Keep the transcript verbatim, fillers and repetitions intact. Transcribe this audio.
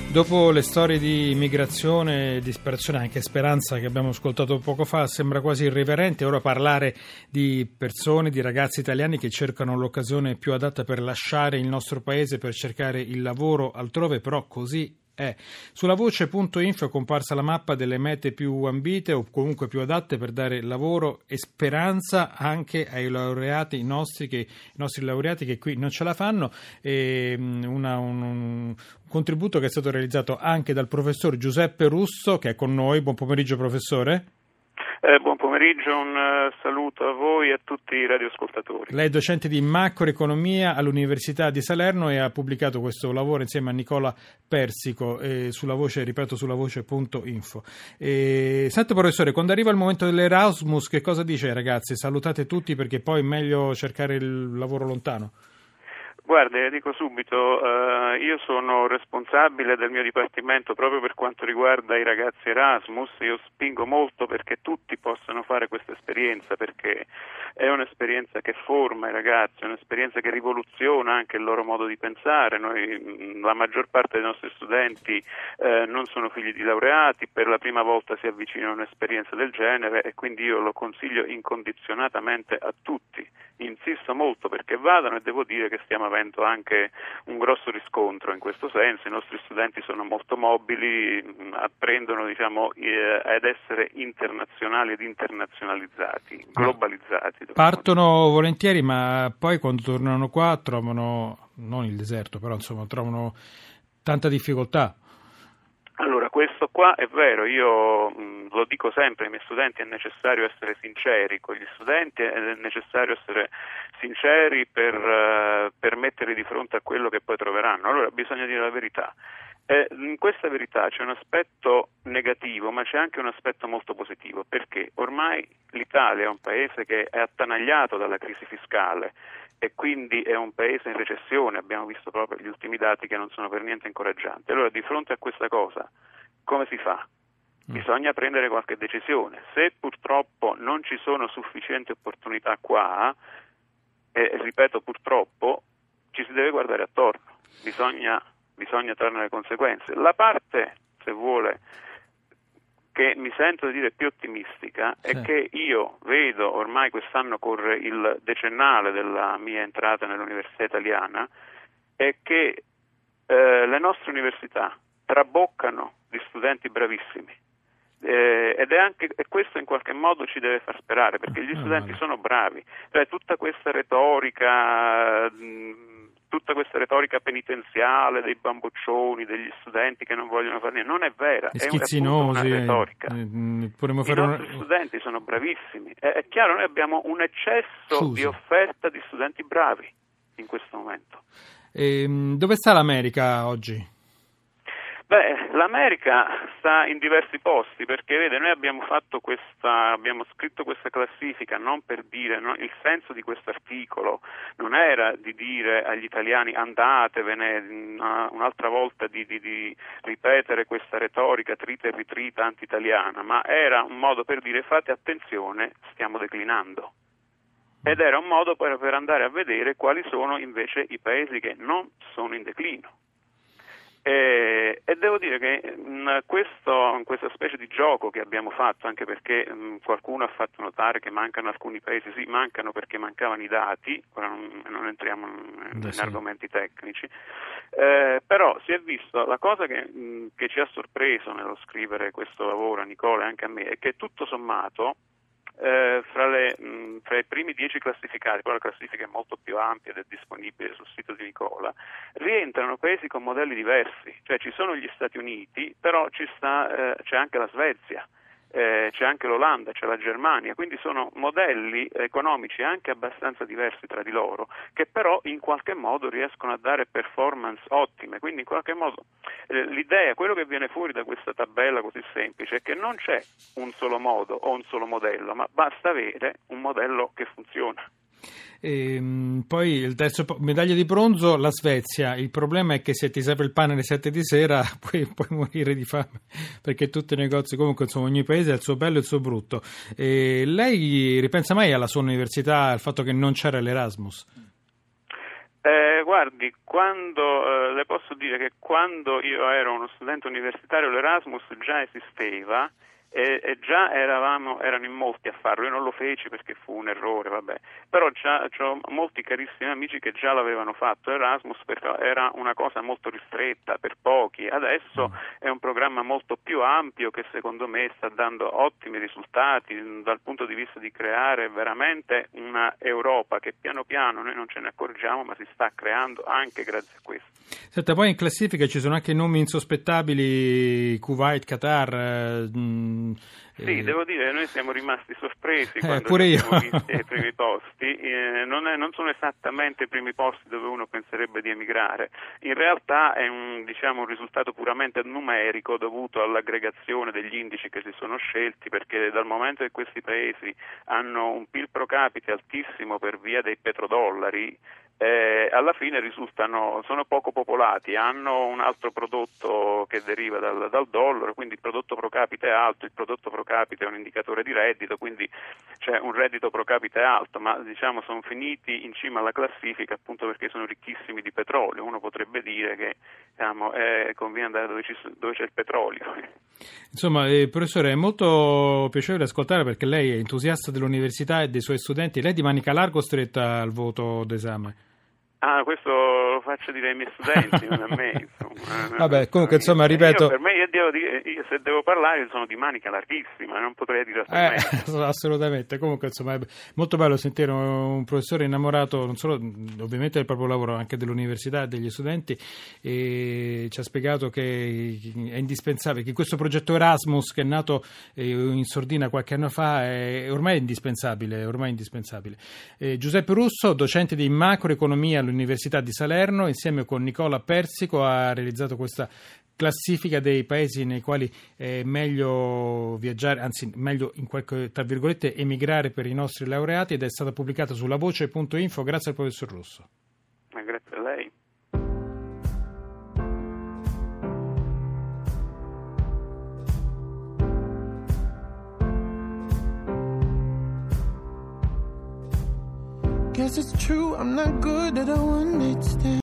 Dopo le storie di immigrazione, disperazione e anche speranza che abbiamo ascoltato poco fa, sembra quasi irriverente ora parlare di persone, di ragazzi italiani che cercano l'occasione più adatta per lasciare il nostro paese, per cercare il lavoro altrove, però così è. Sulla voce punto info è comparsa la mappa delle mete più ambite o comunque più adatte per dare lavoro e speranza anche ai laureati nostri, che, i nostri laureati che qui non ce la fanno. E una, un, un contributo che è stato realizzato anche dal professor Giuseppe Russo, che è con noi. Buon pomeriggio, professore. Eh, buon pomeriggio, un uh, saluto a voi e a tutti i radioascoltatori. Lei è docente di macroeconomia all'Università di Salerno e ha pubblicato questo lavoro insieme a Nicola Persico eh, sulla voce, ripeto, sulla voce punto info. E, senti professore, quando arriva il momento dell'Erasmus, che cosa dice ai ragazzi? Salutate tutti perché poi è meglio cercare il lavoro lontano. Guardi, dico subito, eh, io sono responsabile del mio dipartimento proprio per quanto riguarda i ragazzi Erasmus. Io spingo molto perché tutti possano fare questa esperienza, perché è un'esperienza che forma i ragazzi, è un'esperienza che rivoluziona anche il loro modo di pensare. Noi, la maggior parte dei nostri studenti eh, non sono figli di laureati, per la prima volta si avvicinano a un'esperienza del genere e quindi io lo consiglio incondizionatamente a tutti. Insisto molto perché vadano e devo dire che stiamo avendo anche un grosso riscontro in questo senso. I nostri studenti sono molto mobili, apprendono diciamo eh, ad essere internazionali ed internazionalizzati, globalizzati. Partono volentieri, ma poi quando tornano qua trovano, non il deserto, però insomma trovano tanta difficoltà. Allora, questo qua è vero, io mh, lo dico sempre ai miei studenti, è necessario essere sinceri con gli studenti, è necessario essere sinceri per, uh, per metterli di fronte a quello che poi troveranno. Allora, bisogna dire la verità. Eh, in questa verità c'è un aspetto negativo, ma c'è anche un aspetto molto positivo, perché ormai l'Italia è un paese che è attanagliato dalla crisi fiscale e quindi è un paese in recessione. Abbiamo visto proprio gli ultimi dati che non sono per niente incoraggianti. Allora, di fronte a questa cosa, come si fa? Bisogna prendere qualche decisione. Se purtroppo non ci sono sufficienti opportunità qua, e ripeto purtroppo, ci si deve guardare attorno, bisogna, bisogna trarne le conseguenze. La parte, se vuole, che mi sento di dire più ottimistica è sì. Che io vedo, ormai quest'anno corre il decennale della mia entrata nell'università italiana, è che eh, le nostre università traboccano di studenti bravissimi. Eh, ed è anche e questo in qualche modo ci deve far sperare, perché gli studenti sono bravi, cioè tutta questa retorica mh, tutta questa retorica penitenziale dei bamboccioni, degli studenti che non vogliono fare niente, non è vera, è una retorica. Eh, I fare nostri una... studenti sono bravissimi, è, è chiaro, noi abbiamo un eccesso Scusi. di offerta di studenti bravi in questo momento. E, dove sta l'America oggi? Beh, l'America sta in diversi posti, perché vede, noi abbiamo fatto questa, abbiamo scritto questa classifica non per dire, no, il senso di questo articolo non era di dire agli italiani andatevene, una, un'altra volta di, di, di ripetere questa retorica trita e ritrita anti-italiana, ma era un modo per dire fate attenzione, stiamo declinando. Ed era un modo per, per andare a vedere quali sono invece i paesi che non sono in declino. E, e devo dire che in questo, in questa specie di gioco che abbiamo fatto, anche perché mh, qualcuno ha fatto notare che mancano alcuni paesi, sì, mancano perché mancavano i dati, ora non, non entriamo in, in sì. argomenti tecnici, eh, però si è visto, la cosa che, mh, che ci ha sorpreso nello scrivere questo lavoro a Nicola e anche a me, è che tutto sommato Eh, fra, le, mh, fra i primi dieci classificati, poi la classifica è molto più ampia ed è disponibile sul sito di Nicola, rientrano paesi con modelli diversi, cioè ci sono gli Stati Uniti, però ci sta, eh, c'è anche la Svezia, eh, c'è anche l'Olanda, c'è la Germania, quindi sono modelli economici anche abbastanza diversi tra di loro, che però in qualche modo riescono a dare performance ottime, quindi in qualche modo eh, l'idea, quello che viene fuori da questa tabella così semplice è che non c'è un solo modo o un solo modello, ma basta avere un modello che funziona. E, poi il terzo medaglia di bronzo la Svezia. Il problema è che se ti serve il pane alle sette di sera puoi, puoi morire di fame, perché tutti i negozi, comunque insomma ogni paese ha il suo bello e il suo brutto. E lei ripensa mai alla sua università, al fatto che non c'era l'Erasmus? Eh, Eh, guardi, quando eh, le posso dire che quando io ero uno studente universitario l'Erasmus già esisteva e, e già eravamo, erano in molti a farlo. Io non lo feci perché fu un errore, vabbè. Però già ho molti carissimi amici che già l'avevano fatto. Erasmus era una cosa molto ristretta per pochi, adesso è un programma molto più ampio che secondo me sta dando ottimi risultati dal punto di vista di creare veramente una Europa che piano piano noi non ce ne accorgiamo ma si sta creando anche grazie a questo. Senta, poi in classifica ci sono anche nomi insospettabili, Kuwait, Qatar. Eh, Sì, eh, devo dire, noi siamo rimasti sorpresi eh, quando pure io. abbiamo visto i primi posti. Eh, non, è, non sono esattamente i primi posti dove uno penserebbe di emigrare. In realtà è un, diciamo, un risultato puramente numerico dovuto all'aggregazione degli indici che si sono scelti, perché dal momento che questi paesi hanno un P I L pro capite altissimo per via dei petrodollari, Eh, alla fine risultano, sono poco popolati, hanno un altro prodotto che deriva dal, dal dollaro, quindi il prodotto pro capite è alto, il prodotto pro capite è un indicatore di reddito, quindi c'è un reddito pro capite alto, ma diciamo sono finiti in cima alla classifica appunto perché sono ricchissimi di petrolio. Uno potrebbe dire che diciamo, eh, conviene andare dove, ci, dove c'è il petrolio. Insomma, eh, professore, è molto piacevole ascoltare perché lei è entusiasta dell'università e dei suoi studenti. Lei di manica larga o stretta al voto d'esame? Ah, questo lo faccio dire ai miei studenti, non a me, insomma. Vabbè, comunque, insomma, ripeto... Io, per me, io devo dire, io se devo parlare sono di manica larghissima, non potrei dire altrimenti. Eh, assolutamente, comunque, insomma, è molto bello sentire un professore innamorato non solo, ovviamente, del proprio lavoro, anche dell'università e degli studenti, e ci ha spiegato che è indispensabile, che questo progetto Erasmus, che è nato in sordina qualche anno fa, è ormai indispensabile, ormai indispensabile. Eh, Giuseppe Russo, docente di macroeconomia all'Università di Salerno, insieme con Nicola Persico ha realizzato questa classifica dei paesi nei quali è meglio viaggiare, anzi meglio in qualche, tra virgolette, emigrare per i nostri laureati, ed è stata pubblicata sulla voce punto info. Grazie al professor Russo. Ma grazie a lei. Guess it's true, I'm not good at a one night stand.